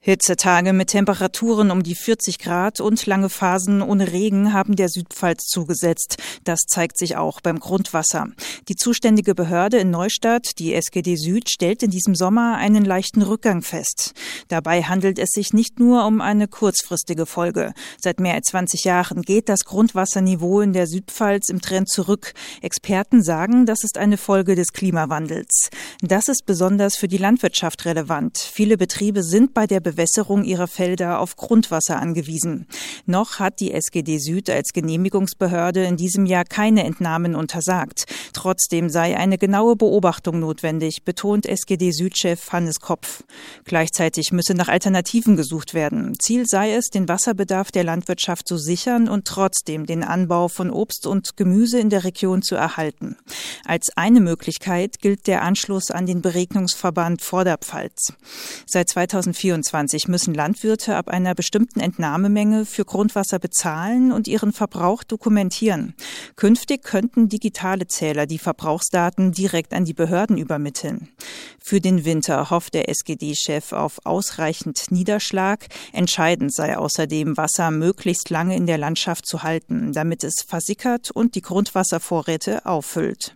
Hitzetage mit Temperaturen um die 40 Grad und lange Phasen ohne Regen haben der Südpfalz zugesetzt. Das zeigt sich auch beim Grundwasser. Die zuständige Behörde in Neustadt, die SGD Süd, stellt in diesem Sommer einen leichten Rückgang fest. Dabei handelt es sich nicht nur um eine kurzfristige Folge. Seit mehr als 20 Jahren geht das Grundwasserniveau in der Südpfalz im Trend zurück. Experten sagen, das ist eine Folge des Klimawandels. Das ist besonders für die Landwirtschaft relevant. Viele Betriebe sind bei der Bewässerung ihrer Felder auf Grundwasser angewiesen. Noch hat die SGD Süd als Genehmigungsbehörde in diesem Jahr keine Entnahmen untersagt. Trotzdem sei eine genaue Beobachtung notwendig, betont SGD-Süd-Chef Hannes Kopf. Gleichzeitig müsse nach Alternativen gesucht werden. Ziel sei es, den Wasserbedarf der Landwirtschaft zu sichern und trotzdem den Anbau von Obst und Gemüse in der Region zu erhalten. Als eine Möglichkeit gilt der Anschluss an den Beregnungsverband Vorderpfalz. Seit 2024 müssen Landwirte ab einer bestimmten Entnahmemenge für Grundwasser bezahlen und ihren Verbrauch dokumentieren. Künftig könnten digitale Zähler die Verbrauchsdaten direkt an die Behörden übermitteln. Für den Winter hofft der SGD-Chef auf ausreichend Niederschlag. Entscheidend sei außerdem, Wasser möglichst lange in der Landschaft zu halten, damit es versickert und die Grundwasservorräte auffüllt.